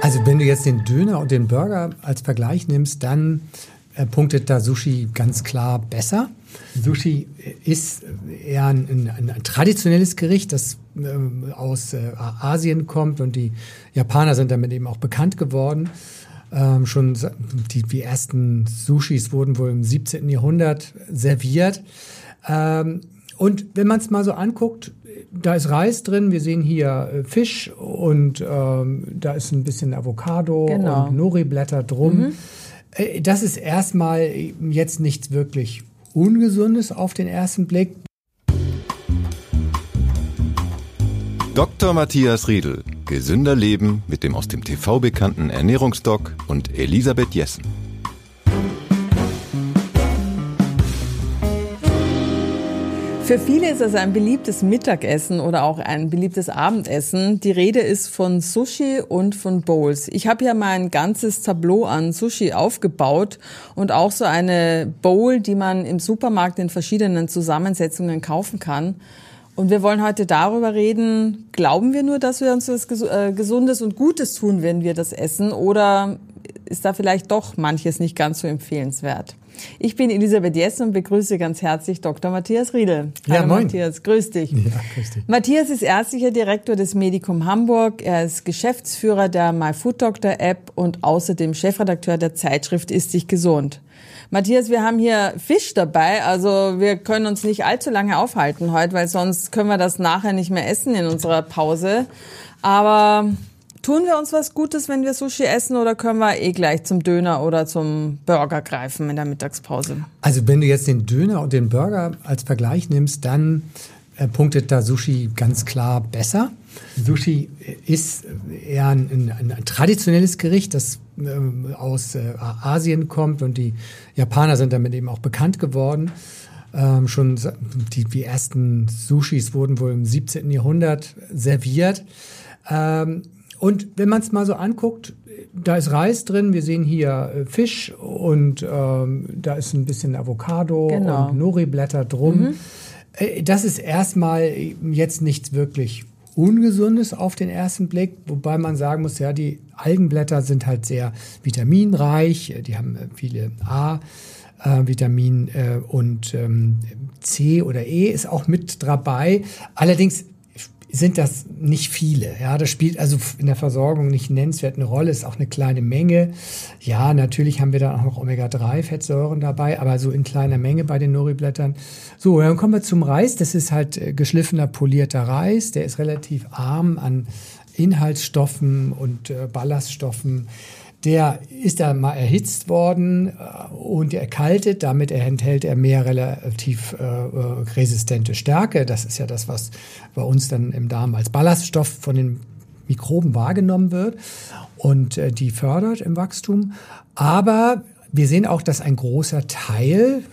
Also wenn du jetzt den Döner und den Burger als Vergleich nimmst, dann punktet da Sushi ganz klar besser. Sushi ist eher ein traditionelles Gericht, das aus Asien kommt, und die Japaner sind damit eben auch bekannt geworden. Schon die ersten Sushis wurden wohl im 17. Jahrhundert serviert. Und wenn man es mal so anguckt, da ist Reis drin, wir sehen hier Fisch und da ist ein bisschen Avocado und Nori-Blätter drum. Das ist erstmal jetzt nichts wirklich Ungesundes auf den ersten Blick. Dr. Matthias Riedl. Gesünder Leben mit dem aus dem TV bekannten Ernährungsdoc und Elisabeth Jessen. Für viele ist es ein beliebtes Mittagessen oder auch ein beliebtes Abendessen. Die Rede ist von Sushi und von Bowls. Ich habe ja mein ganzes Tableau an Sushi aufgebaut und auch so eine Bowl, die man im Supermarkt in verschiedenen Zusammensetzungen kaufen kann. Und wir wollen heute darüber reden, glauben wir nur, dass wir uns was Gesundes und Gutes tun, wenn wir das essen, oder ist da vielleicht doch manches nicht ganz so empfehlenswert? Ich bin Elisabeth Jessen und begrüße ganz herzlich Dr. Matthias Riedl. Ja, hallo moin. Matthias, grüß dich. Ja, grüß dich. Matthias ist ärztlicher Direktor des Medikum Hamburg. Er ist Geschäftsführer der MyFoodDoctor-App und außerdem Chefredakteur der Zeitschrift Ist dich gesund. Matthias, wir haben hier Fisch dabei, also wir können uns nicht allzu lange aufhalten heute, weil sonst können wir das nachher nicht mehr essen in unserer Pause. Aber tun wir uns was Gutes, wenn wir Sushi essen, oder können wir gleich zum Döner oder zum Burger greifen in der Mittagspause? Also wenn du jetzt den Döner und den Burger als Vergleich nimmst, dann punktet da Sushi ganz klar besser. Sushi ist eher ein traditionelles Gericht, das aus Asien kommt, und die Japaner sind damit eben auch bekannt geworden. Schon die ersten Sushis wurden wohl im 17. Jahrhundert serviert. Und wenn man es mal so anguckt, da ist Reis drin, wir sehen hier Fisch und da ist ein bisschen Avocado und Nori-Blätter drum. Das ist erstmal jetzt nichts wirklich Ungesundes auf den ersten Blick, wobei man sagen muss, ja, die Algenblätter sind halt sehr vitaminreich, die haben viele A-Vitamin und C oder E ist auch mit dabei. Allerdings sind das nicht viele. Ja, das spielt also in der Versorgung nicht nennenswert eine Rolle, ist auch eine kleine Menge. Ja, natürlich haben wir da auch noch Omega-3-Fettsäuren dabei, aber so in kleiner Menge bei den Nori-Blättern. So, dann kommen wir zum Reis. Das ist halt geschliffener, polierter Reis. Der ist relativ arm an Inhaltsstoffen und Ballaststoffen. Der ist da mal erhitzt worden und erkaltet. Damit enthält er mehr relativ resistente Stärke. Das ist ja das, was bei uns dann im Darm als Ballaststoff von den Mikroben wahrgenommen wird und die fördert im Wachstum. Aber wir sehen auch, dass ein großer Teil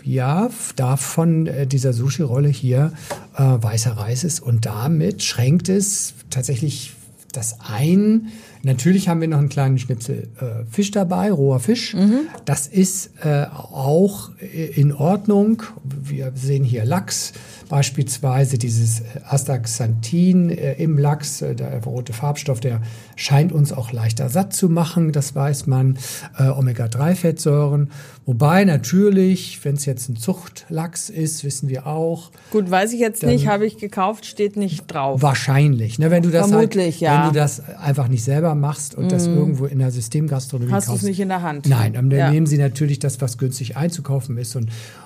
davon dieser Sushi-Rolle hier weißer Reis ist, und damit schränkt es tatsächlich das ein. Natürlich haben wir noch einen kleinen Schnipsel Fisch dabei, roher Fisch. Das ist auch in Ordnung. Wir sehen hier Lachs, beispielsweise dieses Astaxanthin im Lachs, der rote Farbstoff, der scheint uns auch leichter satt zu machen, das weiß man. Omega-3-Fettsäuren, wobei natürlich, wenn es jetzt ein Zuchtlachs ist, wissen wir auch. Gut, weiß ich jetzt nicht, habe ich gekauft, steht nicht drauf. Wahrscheinlich, ne, wenn du das vermutlich, wenn du das einfach nicht selber machst und das irgendwo in der Systemgastronomie kaufst. Hast du es nicht in der Hand? Nein, dann nehmen sie natürlich das, was günstig einzukaufen ist,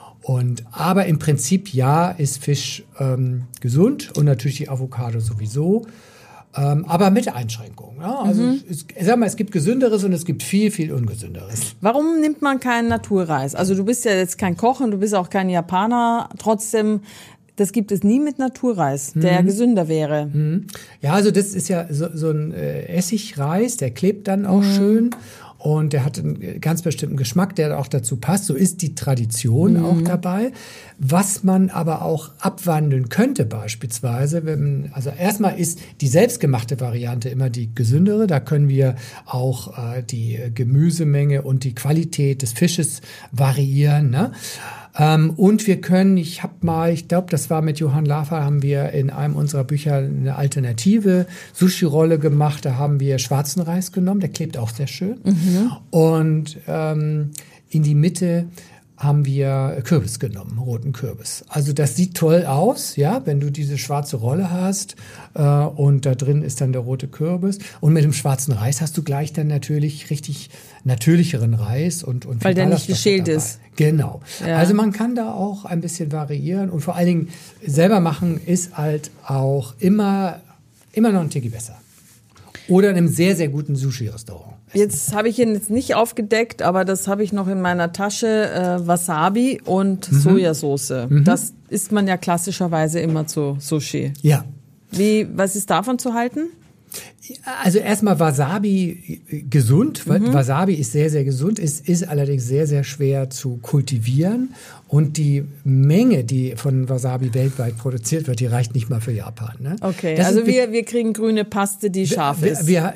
aber im Prinzip ist Fisch gesund und natürlich die Avocado sowieso, aber mit Einschränkungen. Ja? Also es gibt Gesünderes und es gibt viel, viel Ungesünderes. Warum nimmt man keinen Naturreis? Also du bist ja jetzt kein Koch und du bist auch kein Japaner, trotzdem. Das gibt es nie mit Naturreis, der gesünder wäre. Ja, also das ist ja so ein Essigreis, der klebt dann auch schön. Und der hat einen ganz bestimmten Geschmack, der auch dazu passt. So ist die Tradition auch dabei. Was man aber auch abwandeln könnte beispielsweise, also erstmal ist die selbstgemachte Variante immer die gesündere. Da können wir auch die Gemüsemenge und die Qualität des Fisches variieren, ne? Und wir können, ich glaube, das war mit Johann Lafer, haben wir in einem unserer Bücher eine alternative Sushi-Rolle gemacht. Da haben wir schwarzen Reis genommen, der klebt auch sehr schön. Und in die Mitte haben wir Kürbis genommen, roten Kürbis. Also das sieht toll aus, ja, wenn du diese schwarze Rolle hast und da drin ist dann der rote Kürbis. Und mit dem schwarzen Reis hast du gleich dann natürlich richtig natürlicheren Reis und weil der nicht geschält ist. Genau. Ja. Also man kann da auch ein bisschen variieren und vor allen Dingen selber machen ist halt auch immer noch ein Ticky besser. Oder in einem sehr, sehr guten Sushi-Restaurant. Jetzt habe ich ihn jetzt nicht aufgedeckt, aber das habe ich noch in meiner Tasche, Wasabi und Sojasauce. Das isst man ja klassischerweise immer zu Sushi. Ja. Was ist davon zu halten? Also erstmal Wasabi gesund. Wasabi ist sehr, sehr gesund, ist allerdings sehr, sehr schwer zu kultivieren. Und die Menge, die von Wasabi weltweit produziert wird, die reicht nicht mal für Japan. Ne? Okay, also wir kriegen grüne Paste, die scharf ist. Ja.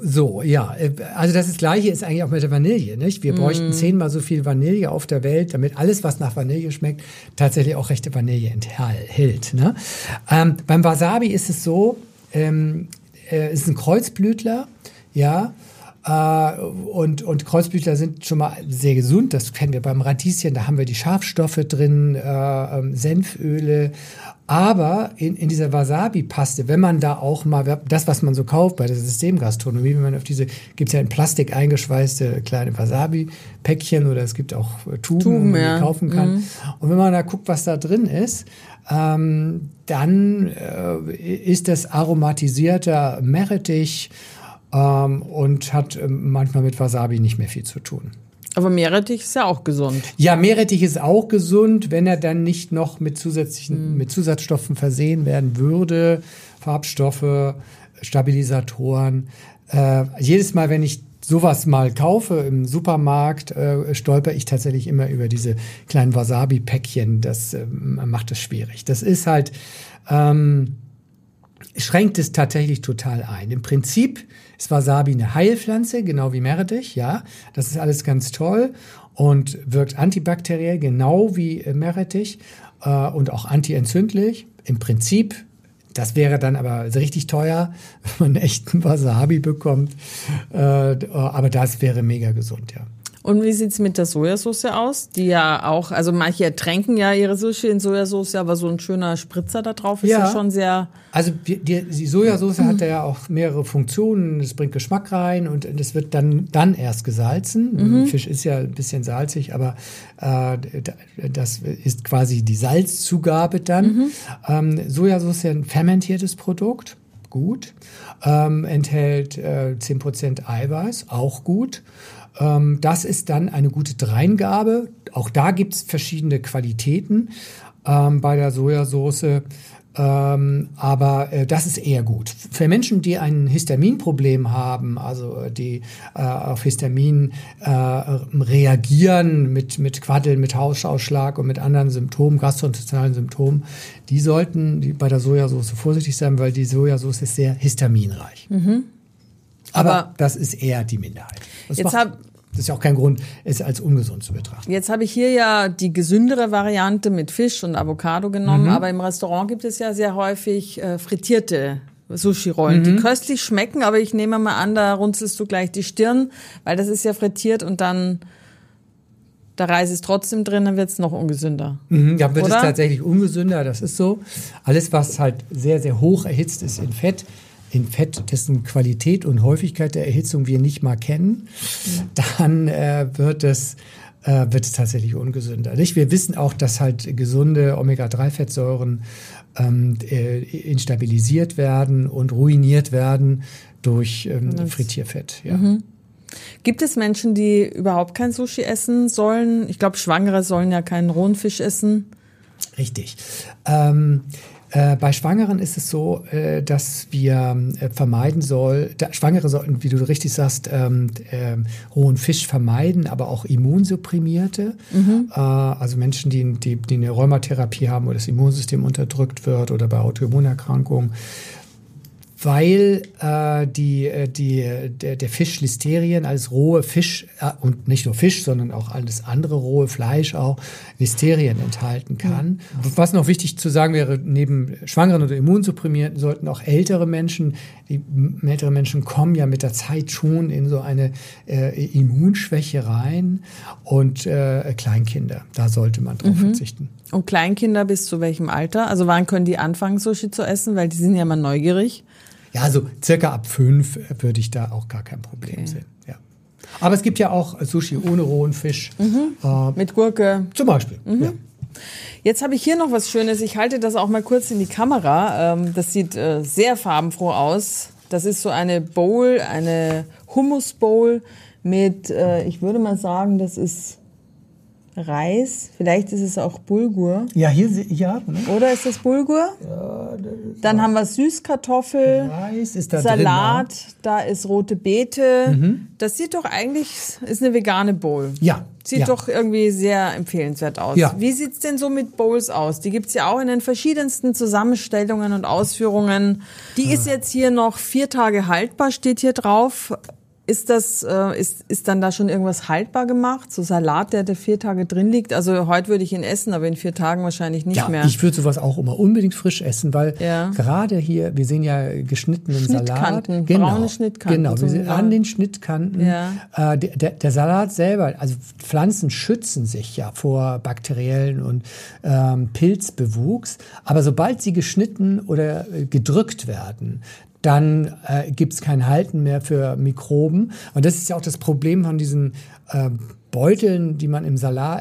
Also das Gleiche ist eigentlich auch mit der Vanille. Nicht? Wir bräuchten 10-mal so viel Vanille auf der Welt, damit alles, was nach Vanille schmeckt, tatsächlich auch rechte Vanille enthält. Ne? Beim Wasabi ist es so, ist ein Kreuzblütler, ja, und Kreuzblütler sind schon mal sehr gesund, das kennen wir beim Radieschen, da haben wir die Schafstoffe drin, Senföle, aber in dieser Wasabi-Paste, wenn man da auch mal, das, was man so kauft bei der Systemgastronomie, wenn man auf diese, gibt's ja in Plastik eingeschweißte kleine Wasabi-Päckchen oder es gibt auch Tuben, die man kaufen kann. Und wenn man da guckt, was da drin ist, dann ist das aromatisierter Meerrettich und hat manchmal mit Wasabi nicht mehr viel zu tun. Aber Meerrettich ist ja auch gesund. Ja, Meerrettich ist auch gesund, wenn er dann nicht noch mit Zusatzstoffen versehen werden würde, Farbstoffe, Stabilisatoren. Jedes Mal, wenn ich sowas mal kaufe im Supermarkt, stolper ich tatsächlich immer über diese kleinen Wasabi-Päckchen. Das macht es schwierig. Das ist halt, schränkt es tatsächlich total ein. Im Prinzip ist Wasabi eine Heilpflanze, genau wie Meerrettich, ja. Das ist alles ganz toll und wirkt antibakteriell, genau wie Meerrettich und auch antientzündlich. Im Prinzip. Das wäre dann aber richtig teuer, wenn man echten Wasabi bekommt. Aber das wäre mega gesund, ja. Und wie sieht's mit der Sojasauce aus? Die ja auch, also manche ertränken ja ihre Sushi in Sojasauce, aber so ein schöner Spritzer da drauf ist ja schon sehr... Also die Sojasauce hat ja auch mehrere Funktionen. Es bringt Geschmack rein und es wird dann erst gesalzen. Fisch ist ja ein bisschen salzig, aber das ist quasi die Salzzugabe dann. Sojasauce ist ja ein fermentiertes Produkt. Gut. Enthält 10% Eiweiß, auch gut. Das ist dann eine gute Dreingabe. Auch da gibt's verschiedene Qualitäten bei der Sojasauce. Aber das ist eher gut. Für Menschen, die ein Histaminproblem haben, also die auf Histamin reagieren mit Quaddeln, mit Hautausschlag und mit anderen Symptomen, gastrointestinalen Symptomen, die sollten bei der Sojasauce vorsichtig sein, weil die Sojasauce ist sehr histaminreich. Aber das ist eher die Minderheit. Das ist ja auch kein Grund, es als ungesund zu betrachten. Jetzt habe ich hier ja die gesündere Variante mit Fisch und Avocado genommen, aber im Restaurant gibt es ja sehr häufig frittierte Sushi-Rollen, die köstlich schmecken, aber ich nehme mal an, da runzelst du gleich die Stirn, weil das ist ja frittiert und dann der Reis ist trotzdem drin, dann wird es noch ungesünder. Ja, wird es tatsächlich ungesünder, das ist so. Alles, was halt sehr, sehr hoch erhitzt ist in Fett, dessen Qualität und Häufigkeit der Erhitzung wir nicht mal kennen, dann wird es tatsächlich ungesünder. Nicht? Wir wissen auch, dass halt gesunde Omega-3-Fettsäuren instabilisiert werden und ruiniert werden durch Frittierfett. Ja. Gibt es Menschen, die überhaupt kein Sushi essen sollen? Ich glaube, Schwangere sollen ja keinen rohen Fisch essen. Richtig. Bei Schwangeren ist es so, dass wir vermeiden Schwangere sollten, wie du richtig sagst, rohen Fisch vermeiden, aber auch Immunsupprimierte. Also Menschen, die eine Rheumatherapie haben, wo das Immunsystem unterdrückt wird oder bei Autoimmunerkrankungen. weil der Fisch Listerien als rohe Fisch und nicht nur Fisch, sondern auch alles andere rohe Fleisch auch Listerien enthalten kann. Was noch wichtig zu sagen wäre, neben Schwangeren oder Immunsupprimierten sollten auch ältere Menschen kommen ja mit der Zeit schon in so eine Immunschwäche rein und Kleinkinder, da sollte man drauf verzichten. Und Kleinkinder bis zu welchem Alter? Also wann können die anfangen, Sushi zu essen? Weil die sind ja mal neugierig. Ja, also circa ab 5 würde ich da auch gar kein Problem sehen. Ja. Aber es gibt ja auch Sushi ohne rohen Fisch. Mit Gurke. Zum Beispiel, ja. Jetzt habe ich hier noch was Schönes. Ich halte das auch mal kurz in die Kamera. Das sieht sehr farbenfroh aus. Das ist so eine Bowl, eine Hummus-Bowl mit, ich würde mal sagen, das ist Reis. Vielleicht ist es auch Bulgur. Ja, ne? Oder ist das Bulgur? Ja, dann haben wir Süßkartoffel, Reis ist da Salat, drin, da ist rote Beete. Das sieht doch eigentlich, ist eine vegane Bowl. Ja. Sieht doch irgendwie sehr empfehlenswert aus. Ja. Wie sieht's denn so mit Bowls aus? Die gibt's ja auch in den verschiedensten Zusammenstellungen und Ausführungen. Die ist jetzt hier noch 4 Tage haltbar, steht hier drauf. Ist das, ist dann da schon irgendwas haltbar gemacht? So Salat, der 4 Tage drin liegt? Also heute würde ich ihn essen, aber in 4 Tagen wahrscheinlich nicht mehr. Ja, ich würde sowas auch immer unbedingt frisch essen, weil gerade hier, wir sehen ja geschnittenen Salat. Braune Schnittkanten. Genau, wir sehen an den Schnittkanten. Ja. Der Salat selber, also Pflanzen schützen sich ja vor bakteriellen und Pilzbewuchs, aber sobald sie geschnitten oder gedrückt werden, dann gibt's kein Halten mehr für Mikroben. Und das ist ja auch das Problem von diesen Beuteln, die man im Salat...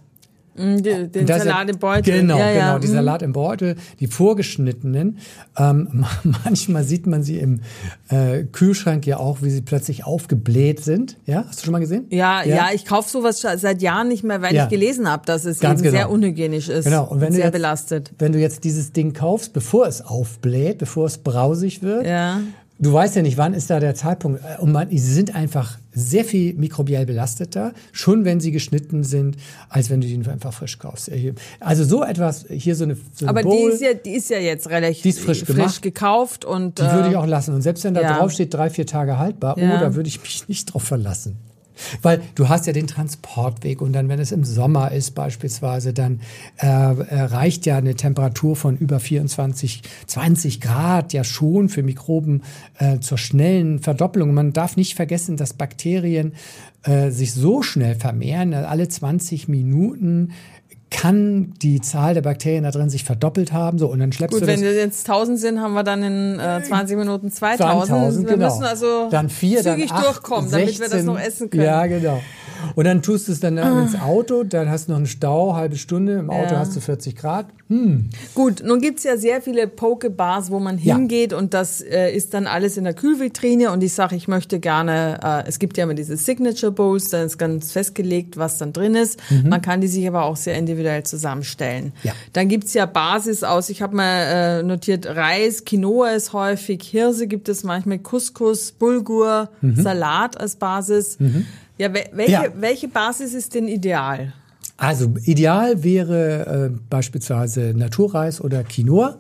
Den Salat im Beutel. Genau, die Salat im Beutel, die vorgeschnittenen. Manchmal sieht man sie im Kühlschrank ja auch, wie sie plötzlich aufgebläht sind. Ja, hast du schon mal gesehen? Ja, ich kaufe sowas seit Jahren nicht mehr, weil ich gelesen habe, dass es eben sehr unhygienisch ist und sehr belastet. Wenn du jetzt dieses Ding kaufst, bevor es aufbläht, bevor es brausig wird, du weißt ja nicht, wann ist da der Zeitpunkt. Und sie sind einfach sehr viel mikrobiell belasteter, schon wenn sie geschnitten sind, als wenn du die einfach frisch kaufst. Also so etwas, hier so eine aber Bowl, die ist ja jetzt relativ frisch gekauft. Und die würde ich auch lassen. Und selbst wenn da drauf steht, 3-4 Tage haltbar, da würde ich mich nicht drauf verlassen. Weil du hast ja den Transportweg und dann, wenn es im Sommer ist beispielsweise, dann reicht ja eine Temperatur von über 24, 20 Grad ja schon für Mikroben zur schnellen Verdoppelung. Man darf nicht vergessen, dass Bakterien sich so schnell vermehren, alle 20 Minuten kann die Zahl der Bakterien da drin sich verdoppelt haben. So, und dann schleppst du das. Gut, wenn jetzt 1000 sind, haben wir dann in 20 Minuten 2000. Wir müssen also dann 4, zügig dann 8, durchkommen, 16, damit wir das noch essen können. Ja, genau. Und dann tust du es dann ins Auto, dann hast du noch einen Stau, halbe Stunde, im Auto hast du 40 Grad. Gut, nun gibt's ja sehr viele Poke-Bars, wo man hingeht und das ist dann alles in der Kühlvitrine und ich sage, ich möchte gerne, es gibt ja immer diese Signature Bowls, da ist ganz festgelegt, was dann drin ist. Man kann die sich aber auch sehr individuell zusammenstellen. Ja. Dann gibt's ja Basis aus, ich habe mal notiert, Reis, Quinoa ist häufig, Hirse gibt es manchmal, Couscous, Bulgur, Salat als Basis. Ja, welche Basis ist denn ideal? Also ideal wäre beispielsweise Naturreis oder Quinoa.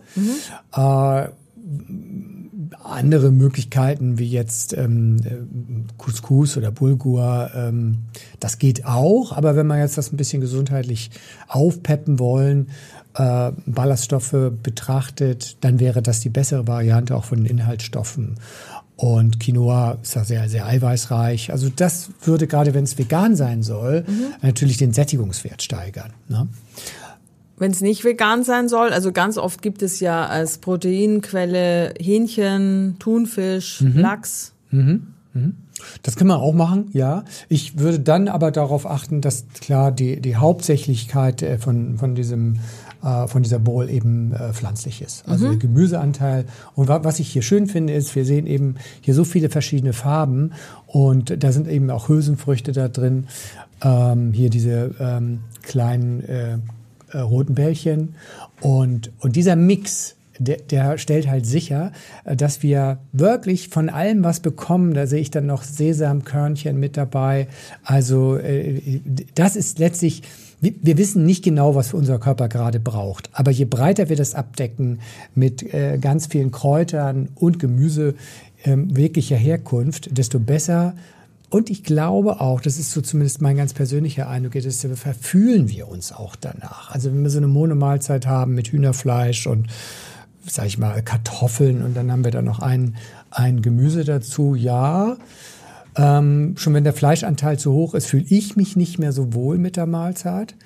Andere Möglichkeiten wie jetzt Couscous oder Bulgur, das geht auch. Aber wenn man jetzt das ein bisschen gesundheitlich aufpeppen wollen, Ballaststoffe betrachtet, dann wäre das die bessere Variante auch von den Inhaltsstoffen. Und Quinoa ist ja sehr, sehr eiweißreich. Also das würde, gerade wenn es vegan sein soll, natürlich den Sättigungswert steigern. Ne? Wenn es nicht vegan sein soll, also ganz oft gibt es ja als Proteinquelle Hähnchen, Thunfisch, Lachs. Das kann man auch machen, ja. Ich würde dann aber darauf achten, dass klar die Hauptsächlichkeit von dieser Bowl eben pflanzlich ist. Also der Gemüseanteil. Und was ich hier schön finde, ist, wir sehen eben hier so viele verschiedene Farben und da sind eben auch Hülsenfrüchte da drin. Hier diese kleinen roten Bällchen. Und dieser Mix der stellt halt sicher, dass wir wirklich von allem was bekommen. Da sehe ich dann noch Sesamkörnchen mit dabei. Also das ist letztlich, wir wissen nicht genau, was unser Körper gerade braucht. Aber je breiter wir das abdecken mit ganz vielen Kräutern und Gemüse wirklicher Herkunft, desto besser. Und ich glaube auch, das ist so zumindest mein ganz persönlicher Eindruck, desto verfühlen wir uns auch danach. Also wenn wir so eine Monomahlzeit haben mit Hühnerfleisch und, sag ich mal, Kartoffeln und dann haben wir da noch ein Gemüse dazu, ja. Schon wenn der Fleischanteil zu hoch ist, fühle ich mich nicht mehr so wohl mit der Mahlzeit.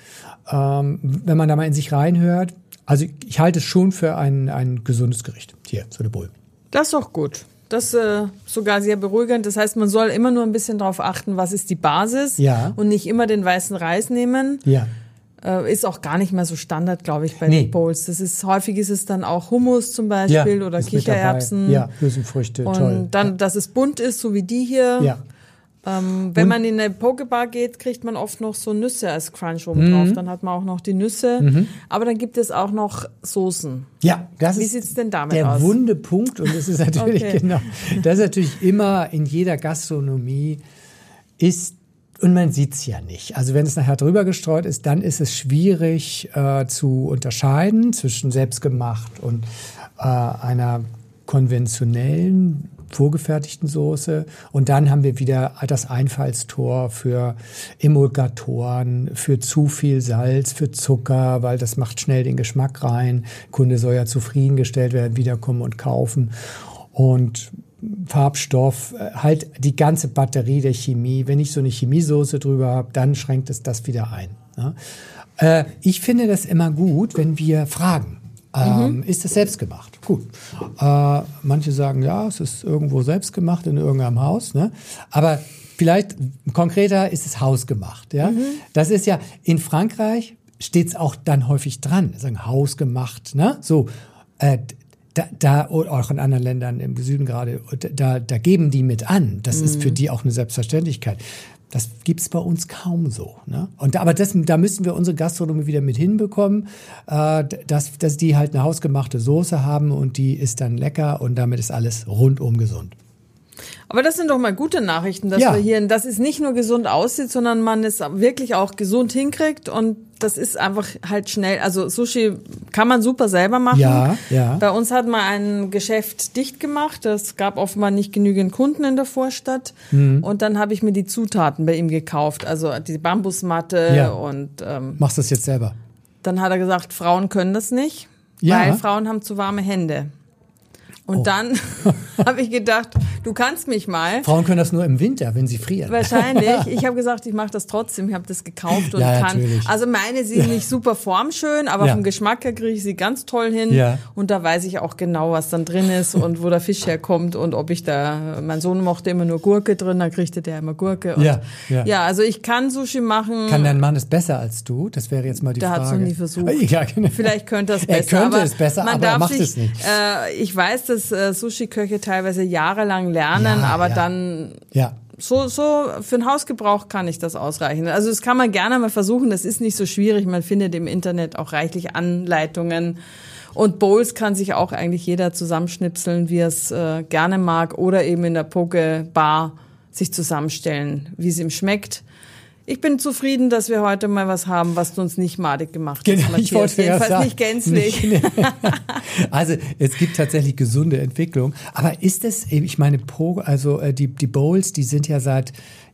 Wenn man da mal in sich reinhört, also ich halte es schon für ein gesundes Gericht. Hier, so eine Bowl. Das ist doch gut. Das ist sogar sehr beruhigend. Das heißt, man soll immer nur ein bisschen darauf achten, was ist die Basis und nicht immer den weißen Reis nehmen. Ja. Ist auch gar nicht mehr so Standard, glaube ich, bei den Bowls. Häufig ist es dann auch Hummus zum Beispiel oder Kichererbsen. Ja, Hülsenfrüchte, und toll. Und dann, dass es bunt ist, so wie die hier. Ja. Wenn man in eine Pokebar geht, kriegt man oft noch so Nüsse als Crunch oben drauf. Dann hat man auch noch die Nüsse. Aber dann gibt es auch noch Soßen. Ja, Wie sieht's denn damit der aus? wunde Punkt. Und das ist natürlich das ist natürlich immer in jeder Gastronomie ist, und man sieht's ja nicht. Also wenn es nachher drüber gestreut ist, dann ist es schwierig zu unterscheiden zwischen selbstgemacht und einer konventionellen vorgefertigten Soße. Und dann haben wir wieder das Einfallstor für Emulgatoren, für zu viel Salz, für Zucker, weil das macht schnell den Geschmack rein. Der Kunde soll ja zufriedengestellt werden, wiederkommen und kaufen. Und Farbstoff, halt die ganze Batterie der Chemie. Wenn ich so eine Chemiesoße drüber habe, dann schränkt es das wieder ein. Ja? Ich finde das immer gut, wenn wir fragen. Ist das selbstgemacht? Gut. Manche sagen, ja, es ist irgendwo selbstgemacht in irgendeinem Haus. Ne? Aber vielleicht konkreter ist es hausgemacht. Ja? Das ist ja, in Frankreich steht es auch dann häufig dran. Sagen hausgemacht. Ne? So, da oder auch in anderen Ländern im Süden gerade, da geben die mit an. Das ist für die auch eine Selbstverständlichkeit. Das gibt's bei uns kaum so. Ne? Aber da müssen wir unsere Gastronomie wieder mit hinbekommen, dass die halt eine hausgemachte Soße haben und die ist dann lecker und damit ist alles rundum gesund. Aber das sind doch mal gute Nachrichten, dass wir hier, dass es nicht nur gesund aussieht, sondern man es wirklich auch gesund hinkriegt und das ist einfach halt schnell. Also Sushi kann man super selber machen. Ja. Bei uns hat man ein Geschäft dicht gemacht. Es gab offenbar nicht genügend Kunden in der Vorstadt. Und dann habe ich mir die Zutaten bei ihm gekauft. Also die Bambusmatte und machst du das jetzt selber? Dann hat er gesagt, Frauen können das nicht, weil Frauen haben zu warme Hände. Und dann habe ich gedacht, du kannst mich mal. Frauen können das nur im Winter, wenn sie frieren. Wahrscheinlich. Ich habe gesagt, ich mache das trotzdem. Ich habe das gekauft und kann. Natürlich. Also meine sind nicht super formschön, aber vom Geschmack her kriege ich sie ganz toll hin. Ja. Und da weiß ich auch genau, was dann drin ist und wo der Fisch herkommt und ob ich da. Mein Sohn mochte immer nur Gurke drin, da kriegte der immer Gurke. Und ja, also ich kann Sushi machen. Kann dein Mann es besser als du? Das wäre jetzt mal die Frage. Der hat es noch nie versucht. Ja, genau. Vielleicht könnte er es besser. Er könnte es besser, aber er macht es nicht. Ich weiß, dass Sushi-Köche teilweise jahrelang lernen, aber dann so für den Hausgebrauch kann ich das ausreichen. Also das kann man gerne mal versuchen, das ist nicht so schwierig, man findet im Internet auch reichlich Anleitungen und Bowls kann sich auch eigentlich jeder zusammenschnipseln, wie er es gerne mag oder eben in der Poke-Bar sich zusammenstellen, wie es ihm schmeckt. Ich bin zufrieden, dass wir heute mal was haben, was uns nicht madig gemacht hat. Genau, ich wollte jedenfalls sagen, nicht gänzlich. Also es gibt tatsächlich gesunde Entwicklung. Aber ist es, ich meine, die Bowls, die sind ja seit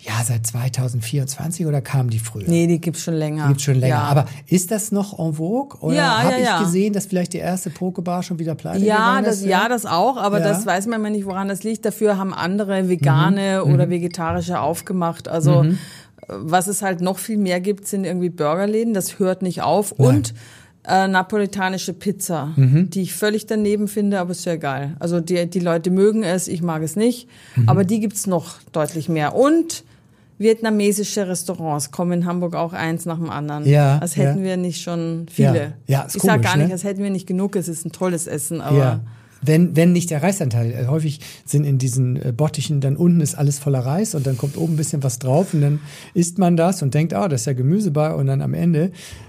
2024 oder kamen die früher? Nee, die gibt's schon länger. Ja. Aber ist das noch en vogue? Oder habe ich gesehen, dass vielleicht die erste Pokebar schon wieder pleite gegangen ist? Ja, das auch, aber das weiß man immer nicht, woran das liegt. Dafür haben andere vegane oder vegetarische aufgemacht. Also was es halt noch viel mehr gibt, sind irgendwie Burgerläden, das hört nicht auf. Nein. Und napolitanische Pizza, die ich völlig daneben finde, aber ist ja egal. Also die Leute mögen es, ich mag es nicht, aber die gibt's noch deutlich mehr. Und vietnamesische Restaurants kommen in Hamburg auch eins nach dem anderen. Ja, als hätten wir nicht schon viele. Ja, ist ich komisch, sag gar nicht, ne? als hätten wir nicht genug, es ist ein tolles Essen, aber... Ja. Wenn nicht der Reisanteil. Häufig sind in diesen Bottichen, dann unten ist alles voller Reis und dann kommt oben ein bisschen was drauf und dann isst man das und denkt, das ist ja Gemüse bei und dann am Ende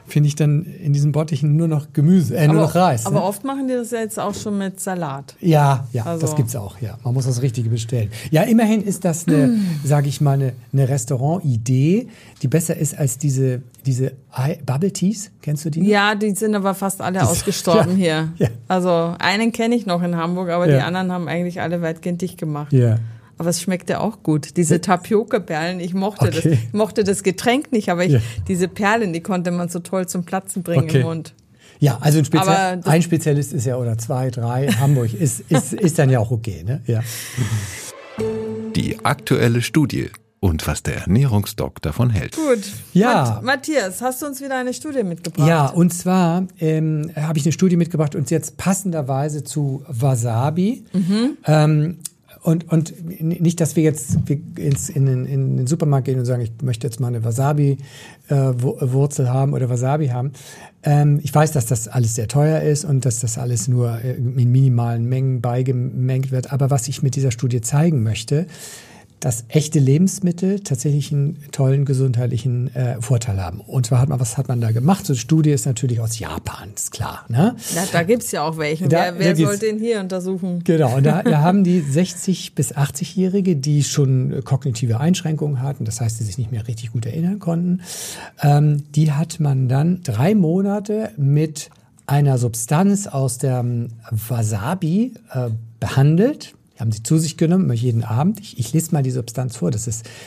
finde ich dann in diesen Bottichen nur noch Gemüse, nur noch Reis. Aber oft machen die das ja jetzt auch schon mit Salat. Ja, das gibt's auch, ja. Man muss das Richtige bestellen. Ja, immerhin ist das eine, sage ich mal, eine Restaurant-Idee, die besser ist als diese Bubble Teas. Kennst du die noch? Ja, die sind aber fast alle ausgestorben hier. Ja. Also einen kenne ich noch in Hamburg, aber die anderen haben eigentlich alle weitgehend dicht gemacht. Ja. Aber es schmeckt ja auch gut. Diese Tapioca-Perlen, ich mochte das Getränk nicht, aber diese Perlen, die konnte man so toll zum Platzen bringen im Mund. Ja, also ein Spezialist ist ja, oder 2, 3, Hamburg ist dann ja auch okay, ne? Ja. Die aktuelle Studie und was der Ernährungsdoc davon hält. Gut. Ja. Matthias, hast du uns wieder eine Studie mitgebracht? Ja, und zwar habe ich eine Studie mitgebracht und jetzt passenderweise zu Wasabi. Und nicht, dass wir jetzt in den Supermarkt gehen und sagen, ich möchte jetzt mal eine Wasabi-Wurzel haben oder Wasabi haben. Ich weiß, dass das alles sehr teuer ist und dass das alles nur in minimalen Mengen beigemengt wird. Aber was ich mit dieser Studie zeigen möchte, dass echte Lebensmittel tatsächlich einen tollen gesundheitlichen Vorteil haben. Und zwar was hat man da gemacht? So eine Studie ist natürlich aus Japan, ist klar. Ne? Ja, da gibt's ja auch welchen. Wer soll den hier untersuchen? Genau, und da haben die 60- bis 80-Jährige, die schon kognitive Einschränkungen hatten, das heißt, die sich nicht mehr richtig gut erinnern konnten, die hat man dann 3 Monate mit einer Substanz aus der Wasabi behandelt. Die haben sie zu sich genommen, jeden Abend. Ich lese mal die Substanz vor. Das ist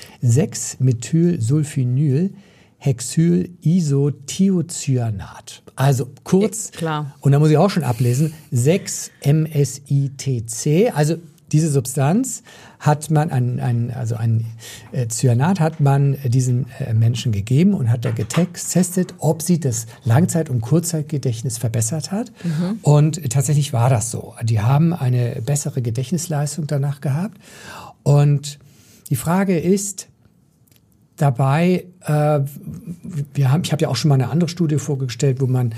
6-Methyl-Sulfinyl-Isothiocyanat. Also kurz, klar. Und da muss ich auch schon ablesen, 6-MSITC. Also diese Substanz hat man, ein Cyanat hat man diesen Menschen gegeben und hat da getestet, ob sie das Langzeit- und Kurzzeitgedächtnis verbessert hat. Und tatsächlich war das so. Die haben eine bessere Gedächtnisleistung danach gehabt. Und die Frage ist dabei, ich habe ja auch schon mal eine andere Studie vorgestellt, wo man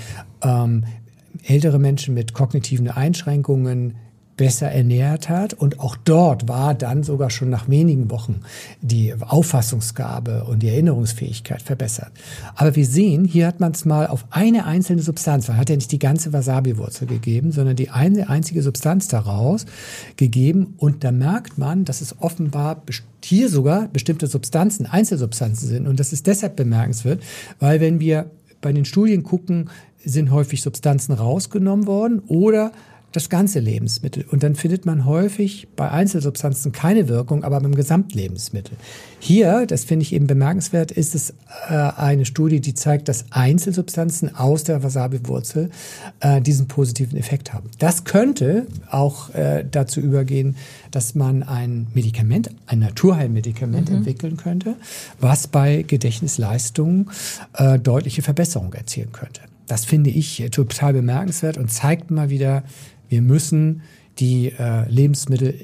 ältere Menschen mit kognitiven Einschränkungen besser ernährt hat. Und auch dort war dann sogar schon nach wenigen Wochen die Auffassungsgabe und die Erinnerungsfähigkeit verbessert. Aber wir sehen, hier hat man es mal auf eine einzelne Substanz, man hat ja nicht die ganze Wasabi-Wurzel gegeben, sondern die eine einzige Substanz daraus gegeben. Und da merkt man, dass es offenbar hier sogar bestimmte Substanzen, Einzelsubstanzen sind. Und das ist deshalb bemerkenswert, weil wenn wir bei den Studien gucken, sind häufig Substanzen rausgenommen worden oder das ganze Lebensmittel. Und dann findet man häufig bei Einzelsubstanzen keine Wirkung, aber beim Gesamtlebensmittel. Hier, das finde ich eben bemerkenswert, ist es eine Studie, die zeigt, dass Einzelsubstanzen aus der Wasabi-Wurzel diesen positiven Effekt haben. Das könnte auch dazu übergehen, dass man ein Naturheilmedikament entwickeln könnte, was bei Gedächtnisleistungen deutliche Verbesserung erzielen könnte. Das finde ich total bemerkenswert und zeigt mal wieder, wir müssen die Lebensmittel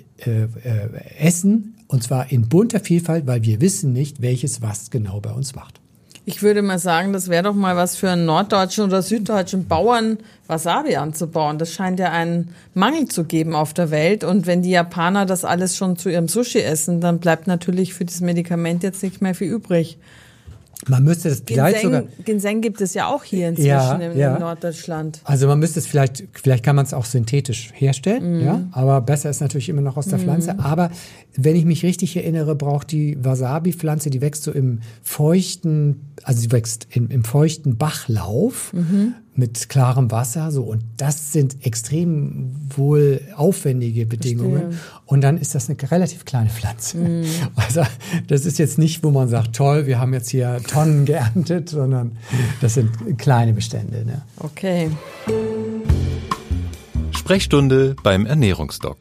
essen, und zwar in bunter Vielfalt, weil wir wissen nicht, welches was genau bei uns macht. Ich würde mal sagen, das wäre doch mal was für einen norddeutschen oder süddeutschen Bauern, Wasabi anzubauen. Das scheint ja einen Mangel zu geben auf der Welt. Und wenn die Japaner das alles schon zu ihrem Sushi essen, dann bleibt natürlich für das Medikament jetzt nicht mehr viel übrig. Man müsste das vielleicht sogar... Ginseng gibt es ja auch hier inzwischen in Norddeutschland. Also man müsste es vielleicht kann man es auch synthetisch herstellen, ja, aber besser ist natürlich immer noch aus der Pflanze. Aber wenn ich mich richtig erinnere, braucht die Wasabi-Pflanze, die wächst so im feuchten, also sie wächst im feuchten Bachlauf mit klarem Wasser, so, und das sind extrem wohl aufwendige Bedingungen. Verstehe. Und dann ist das eine relativ kleine Pflanze. Also das ist jetzt nicht, wo man sagt, toll, wir haben jetzt hier Tonnen geerntet, sondern das sind kleine Bestände. Ne? Okay. Sprechstunde beim Ernährungsdoc.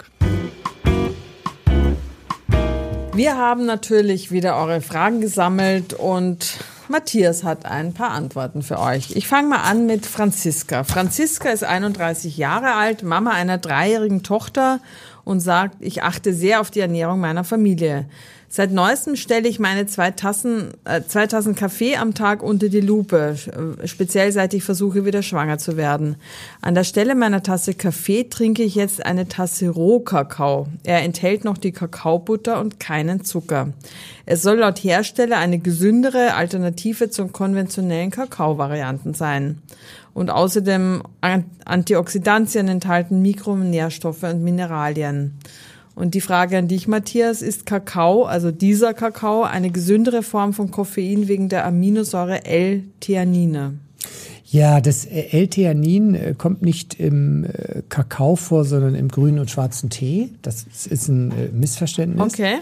Wir haben natürlich wieder eure Fragen gesammelt und Matthias hat ein paar Antworten für euch. Ich fange mal an mit Franziska. Franziska ist 31 Jahre alt, Mama einer 3-jährigen Tochter und sagt, ich achte sehr auf die Ernährung meiner Familie. Seit neuestem stelle ich meine 2 Tassen Kaffee am Tag unter die Lupe, speziell seit ich versuche, wieder schwanger zu werden. An der Stelle meiner Tasse Kaffee trinke ich jetzt eine Tasse Rohkakao. Er enthält noch die Kakaobutter und keinen Zucker. Es soll laut Hersteller eine gesündere Alternative zu konventionellen Kakao-Varianten sein. Und außerdem Antioxidantien enthalten Mikronährstoffe und Mineralien. Und die Frage an dich, Matthias, ist Kakao, also dieser Kakao, eine gesündere Form von Koffein wegen der Aminosäure L-Theanine? Ja, das L-Theanin kommt nicht im Kakao vor, sondern im grünen und schwarzen Tee. Das ist ein Missverständnis. Okay.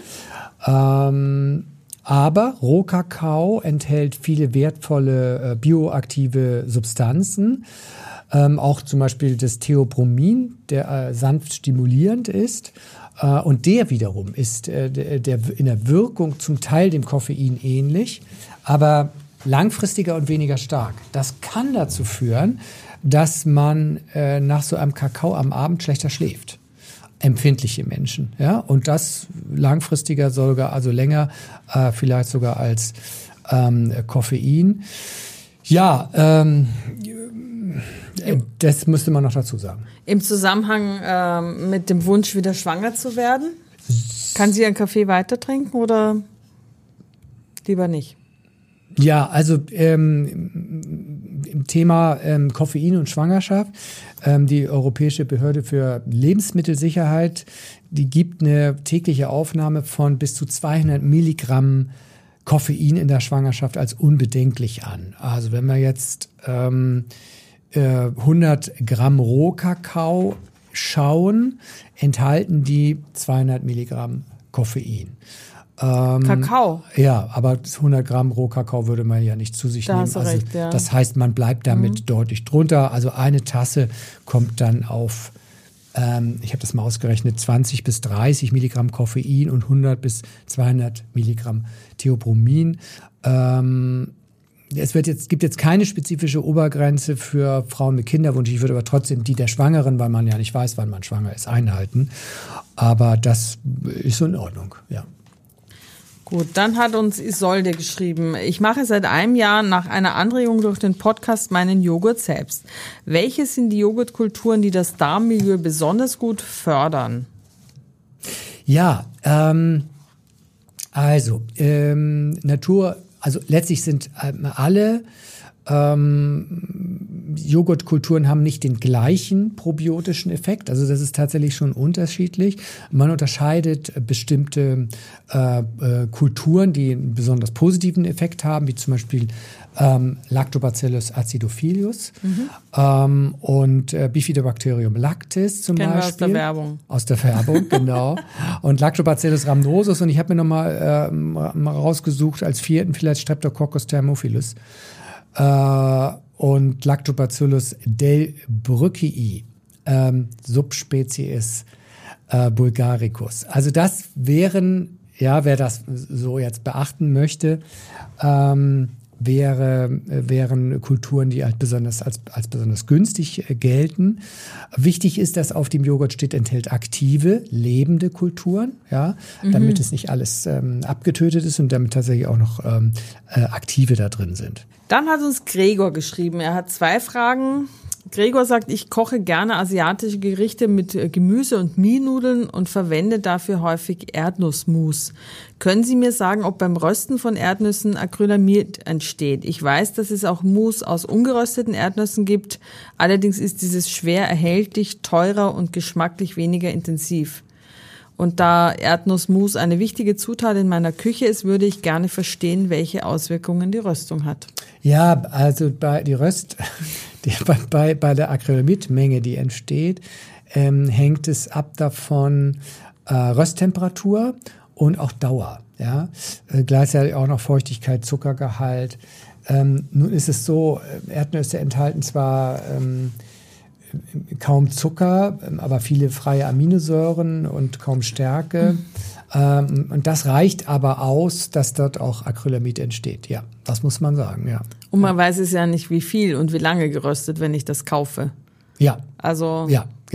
Aber Rohkakao enthält viele wertvolle bioaktive Substanzen. Auch zum Beispiel das Theobromin, der sanft stimulierend ist. Und der wiederum ist in der Wirkung zum Teil dem Koffein ähnlich, aber langfristiger und weniger stark. Das kann dazu führen, dass man nach so einem Kakao am Abend schlechter schläft. Empfindliche Menschen, ja, und das langfristiger sogar, also länger, vielleicht sogar als Koffein. Ja, das müsste man noch dazu sagen. Im Zusammenhang mit dem Wunsch, wieder schwanger zu werden, kann sie einen Kaffee weiter trinken oder lieber nicht? Ja, also im Thema Koffein und Schwangerschaft, die Europäische Behörde für Lebensmittelsicherheit, die gibt eine tägliche Aufnahme von bis zu 200 Milligramm Koffein in der Schwangerschaft als unbedenklich an. Also wenn wir jetzt 100 Gramm Rohkakao schauen, enthalten die 200 Milligramm Koffein. Kakao? Ja, aber 100 Gramm Rohkakao würde man ja nicht zu sich nehmen. Hast du recht, ja. Das heißt, man bleibt damit deutlich drunter. Also eine Tasse kommt dann auf, ich habe das mal ausgerechnet, 20 bis 30 Milligramm Koffein und 100 bis 200 Milligramm Theobromin. Es gibt jetzt keine spezifische Obergrenze für Frauen mit Kinderwunsch. Ich würde aber trotzdem die der Schwangeren, weil man ja nicht weiß, wann man schwanger ist, einhalten. Aber das ist so in Ordnung, ja. Gut, dann hat uns Isolde geschrieben, ich mache seit einem Jahr nach einer Anregung durch den Podcast meinen Joghurt selbst. Welche sind die Joghurtkulturen, die das Darmmilieu besonders gut fördern? Ja, also letztlich sind alle Joghurtkulturen haben nicht den gleichen probiotischen Effekt. Also das ist tatsächlich schon unterschiedlich. Man unterscheidet bestimmte Kulturen, die einen besonders positiven Effekt haben, wie zum Beispiel Lactobacillus acidophilus und Bifidobacterium lactis zum Kennen Beispiel. Wir aus der Werbung. Aus der Werbung, genau. Und Lactobacillus rhamnosus und ich habe mir nochmal rausgesucht als 4. vielleicht Streptococcus thermophilus. Und Lactobacillus delbrueckii, Subspezies bulgaricus. Also das wären, ja, wer das so jetzt beachten möchte, wären Kulturen, die halt als besonders günstig gelten. Wichtig ist, dass auf dem Joghurt steht, enthält aktive, lebende Kulturen, ja, damit es nicht alles abgetötet ist und damit tatsächlich auch noch aktive da drin sind. Dann hat uns Gregor geschrieben. Er hat 2 Fragen. Gregor sagt, ich koche gerne asiatische Gerichte mit Gemüse und Mienudeln und verwende dafür häufig Erdnussmus. Können Sie mir sagen, ob beim Rösten von Erdnüssen Acrylamid entsteht? Ich weiß, dass es auch Mus aus ungerösteten Erdnüssen gibt. Allerdings ist dieses schwer erhältlich, teurer und geschmacklich weniger intensiv. Und da Erdnussmus eine wichtige Zutat in meiner Küche ist, würde ich gerne verstehen, welche Auswirkungen die Röstung hat. Ja, also bei der Acrylamidmenge, die entsteht, hängt es ab davon Rösttemperatur und auch Dauer. Ja? Gleichzeitig auch noch Feuchtigkeit, Zuckergehalt. Nun ist es so, Erdnüsse enthalten zwar kaum Zucker, aber viele freie Aminosäuren und kaum Stärke. Und das reicht aber aus, dass dort auch Acrylamid entsteht. Ja, das muss man sagen, ja. Und man weiß es ja nicht, wie viel und wie lange geröstet, wenn ich das kaufe. Ja. Also ja,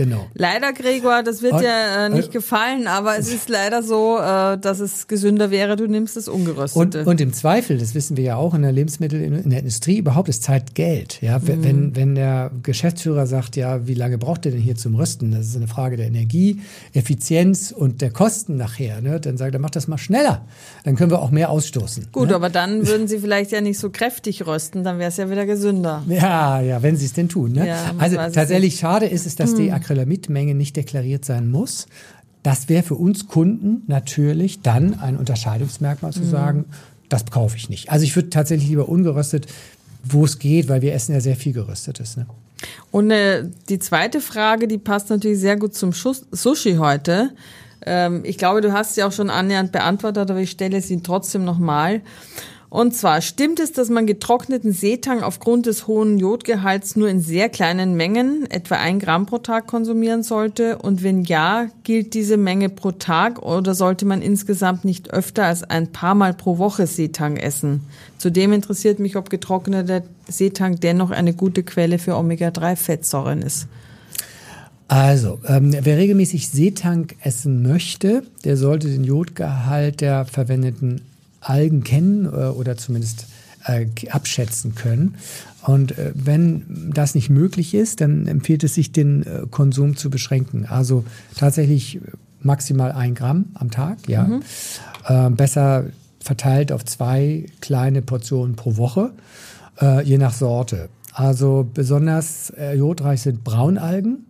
Genau. Leider, Gregor, das wird dir nicht gefallen, aber es ist leider so, dass es gesünder wäre, du nimmst das Ungeröstete. Und im Zweifel, das wissen wir ja auch in der in der Industrie, überhaupt ist Zeit Geld. Ja? Wenn der Geschäftsführer sagt, ja, wie lange braucht ihr denn hier zum Rösten? Das ist eine Frage der Energie, Effizienz und der Kosten nachher. Ne? Dann sagt er, mach das mal schneller. Dann können wir auch mehr ausstoßen. Gut, ne? aber dann würden sie vielleicht ja nicht so kräftig rösten, dann wäre es ja wieder gesünder. Ja, wenn sie es denn tun. Ne? Ja, also tatsächlich schade ist es, dass die Acrylamidmenge nicht deklariert sein muss. Das wäre für uns Kunden natürlich dann ein Unterscheidungsmerkmal zu sagen, das kaufe ich nicht. Also ich würde tatsächlich lieber ungeröstet, wo es geht, weil wir essen ja sehr viel Geröstetes. Ne? Und die zweite Frage, die passt natürlich sehr gut zum Sushi heute. Ich glaube, du hast sie auch schon annähernd beantwortet, aber ich stelle sie trotzdem nochmal. Und zwar, stimmt es, dass man getrockneten Seetang aufgrund des hohen Jodgehalts nur in sehr kleinen Mengen, etwa 1 Gramm pro Tag, konsumieren sollte? Und wenn ja, gilt diese Menge pro Tag oder sollte man insgesamt nicht öfter als ein paar Mal pro Woche Seetang essen? Zudem interessiert mich, ob getrockneter Seetang dennoch eine gute Quelle für Omega-3-Fettsäuren ist. Also, wer regelmäßig Seetang essen möchte, der sollte den Jodgehalt der verwendeten Algen kennen oder zumindest abschätzen können. Und wenn das nicht möglich ist, dann empfiehlt es sich, den Konsum zu beschränken. Also tatsächlich maximal 1 Gramm am Tag, ja. Besser verteilt auf 2 kleine Portionen pro Woche, je nach Sorte. Also besonders jodreich sind Braunalgen.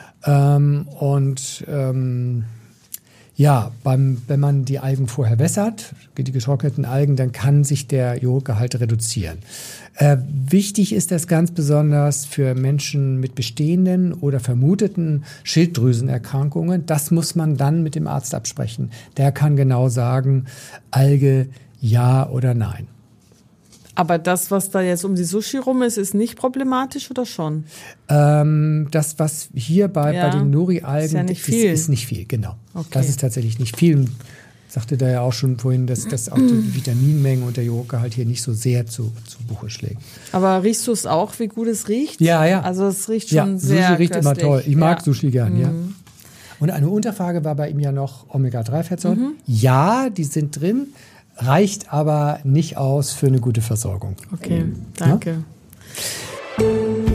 Wenn man die Algen vorher wässert, die getrockneten Algen, dann kann sich der Jodgehalt reduzieren. Wichtig ist das ganz besonders für Menschen mit bestehenden oder vermuteten Schilddrüsenerkrankungen. Das muss man dann mit dem Arzt absprechen. Der kann genau sagen, Alge ja oder nein. Aber das, was da jetzt um die Sushi rum ist nicht problematisch oder schon? Das, was hier bei den Nori-Algen ist ja nicht viel. Ist nicht viel, genau. Okay. Das ist tatsächlich nicht viel. Sagte da ja auch schon vorhin, dass auch die Vitaminmenge und der Jodgehalt hier nicht so sehr zu Buche schlägt. Aber riechst du es auch, wie gut es riecht? Ja. Also es riecht schon sehr Sushi riecht köstlich. immer toll. Ich mag Sushi gern, ja. Und eine Unterfrage war bei ihm ja noch Omega-3-Fettsäuren. Ja, die sind drin. Reicht aber nicht aus für eine gute Versorgung. Okay, danke. Ja?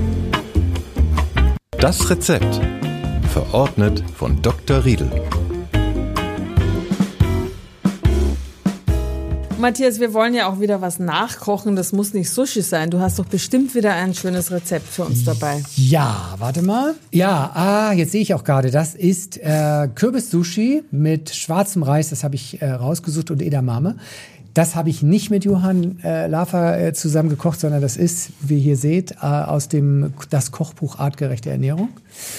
Das Rezept. Verordnet von Dr. Riedel. Matthias, wir wollen ja auch wieder was nachkochen. Das muss nicht Sushi sein. Du hast doch bestimmt wieder ein schönes Rezept für uns dabei. Ja, warte mal. Ja, jetzt sehe ich auch gerade, das ist Kürbis-Sushi mit schwarzem Reis. Das habe ich rausgesucht und Edamame. Das habe ich nicht mit Johann Lafer zusammen gekocht, sondern das ist, wie ihr hier seht, aus das Kochbuch Artgerechte Ernährung.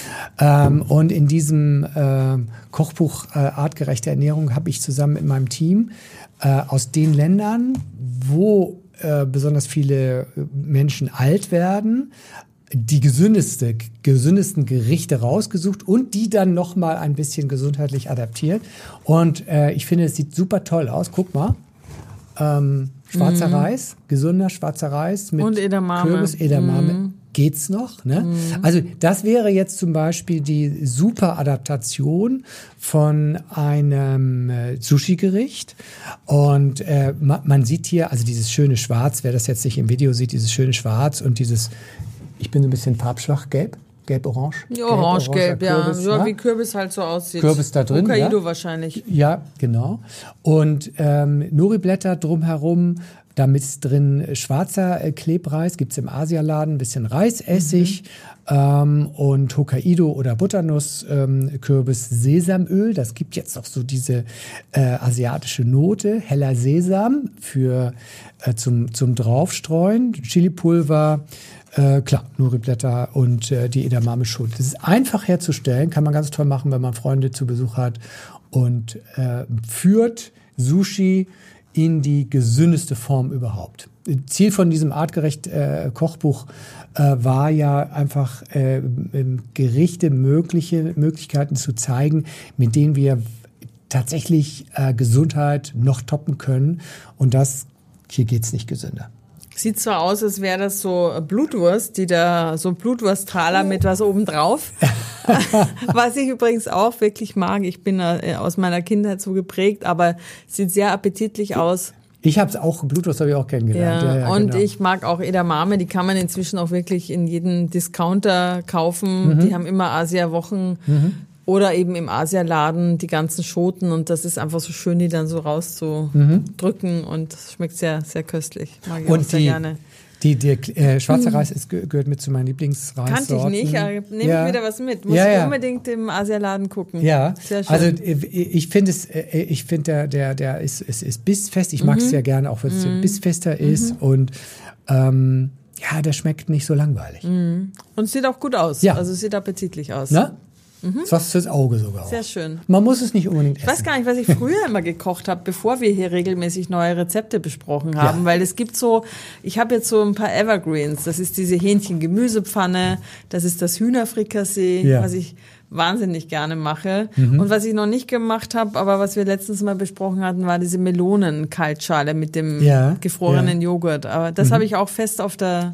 Und in diesem Kochbuch Artgerechte Ernährung habe ich zusammen mit meinem Team aus den Ländern, wo besonders viele Menschen alt werden, die gesündesten Gerichte rausgesucht und die dann noch mal ein bisschen gesundheitlich adaptiert. Und ich finde, es sieht super toll aus. Guck mal. Schwarzer Reis, gesunder schwarzer Reis mit und Edamame. Kürbis, Edamame. Geht's noch? Ne? Also das wäre jetzt zum Beispiel die super Adaptation von einem Sushi-Gericht. Und man sieht hier, also dieses schöne Schwarz, wer das jetzt nicht im Video sieht, dieses schöne Schwarz und dieses, ich bin so ein bisschen farbschwach, gelb. Gelb-orange? Ja, orange-gelb, ja. Ja, wie Kürbis halt so aussieht. Kürbis da drin, Hokkaido wahrscheinlich. Ja, genau. Und Nori-Blätter drumherum, da ist drin schwarzer Klebreis, gibt's im Asialaden, ein bisschen Reisessig und Hokkaido oder Butternuss, Kürbis, Sesamöl. Das gibt jetzt auch so diese asiatische Note, heller Sesam zum Draufstreuen, Chilipulver, klar, Nori-Blätter und die Edamame-Schote. Das ist einfach herzustellen, kann man ganz toll machen, wenn man Freunde zu Besuch hat und führt Sushi in die gesündeste Form überhaupt. Ziel von diesem artgerecht Kochbuch war ja einfach Gerichte, Möglichkeiten zu zeigen, mit denen wir tatsächlich Gesundheit noch toppen können. Und hier geht's nicht gesünder. Sieht so aus, als wäre das so Blutwurst, so Blutwursttaler mit was obendrauf. Was ich übrigens auch wirklich mag. Ich bin aus meiner Kindheit so geprägt, aber sieht sehr appetitlich aus. Ich habe es auch, Blutwurst habe ich auch kennengelernt. Ja, und genau. Ich mag auch Edamame, die kann man inzwischen auch wirklich in jedem Discounter kaufen. Die haben immer Asia-Wochen oder eben im Asialaden die ganzen Schoten und das ist einfach so schön, die dann so rauszudrücken und das schmeckt sehr, sehr köstlich. Mag ich und auch sehr gerne. Schwarzer Reis gehört mit zu meinen Lieblingsreissorten. Kannte ich nicht, nehme ich wieder was mit. Muss ich unbedingt im Asialaden gucken. Ja, sehr schön. Also ich finde der ist bissfest. Ich mag es sehr gerne, auch wenn es bissfester ist und der schmeckt nicht so langweilig. Und sieht auch gut aus. Ja. Also sieht appetitlich aus. Na? Das ist was fürs Auge sogar auch. Sehr schön. Man muss es nicht unbedingt essen. Ich weiß gar nicht, was ich früher immer gekocht habe, bevor wir hier regelmäßig neue Rezepte besprochen haben, weil es gibt ich habe jetzt so ein paar Evergreens. Das ist diese Hähnchen-Gemüsepfanne, das ist das Hühnerfrikassee, was ich wahnsinnig gerne mache. Und was ich noch nicht gemacht habe, aber was wir letztens mal besprochen hatten, war diese Melonen-Kaltschale mit dem gefrorenen Joghurt. Aber das habe ich auch fest auf der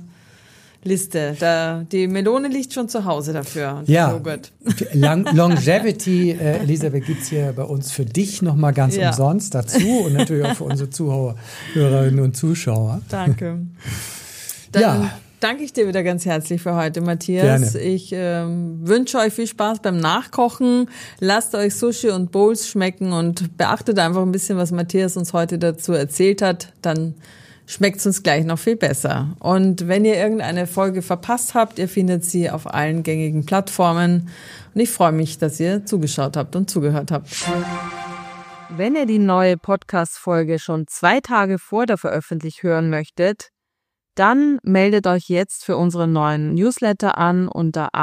Liste. Die Melone liegt schon zu Hause dafür. Joghurt. Longevity, Elisabeth, gibt's hier bei uns für dich nochmal ganz umsonst dazu und natürlich auch für unsere Zuhörerinnen und Zuschauer. Danke. Dann danke ich dir wieder ganz herzlich für heute, Matthias. Gerne. Ich wünsche euch viel Spaß beim Nachkochen. Lasst euch Sushi und Bowls schmecken und beachtet einfach ein bisschen, was Matthias uns heute dazu erzählt hat. Dann schmeckt es uns gleich noch viel besser. Und wenn ihr irgendeine Folge verpasst habt, ihr findet sie auf allen gängigen Plattformen. Und ich freue mich, dass ihr zugeschaut habt und zugehört habt. Wenn ihr die neue Podcast-Folge schon 2 Tage vor der Veröffentlichung hören möchtet, dann meldet euch jetzt für unseren neuen Newsletter an unter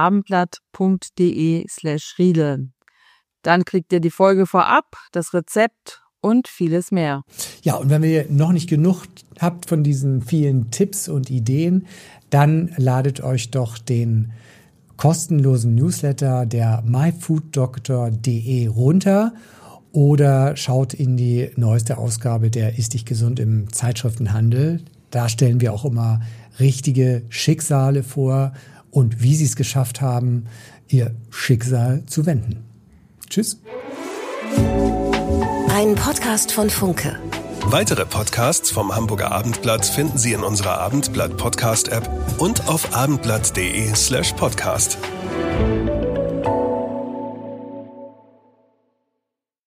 abendblatt.de/Riedel. Dann kriegt ihr die Folge vorab, das Rezept und vieles mehr. Ja, und wenn ihr noch nicht genug habt von diesen vielen Tipps und Ideen, dann ladet euch doch den kostenlosen Newsletter der myfooddoctor.de runter oder schaut in die neueste Ausgabe der Ist dich gesund im Zeitschriftenhandel. Da stellen wir auch immer richtige Schicksale vor und wie sie es geschafft haben, ihr Schicksal zu wenden. Tschüss. Ein Podcast von Funke. Weitere Podcasts vom Hamburger Abendblatt finden Sie in unserer Abendblatt-Podcast-App und auf abendblatt.de/podcast.